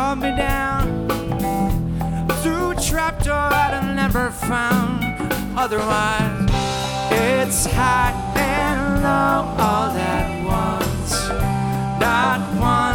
called me down through a trapdoor I'd have never found otherwise. It's high and low all at once, not one.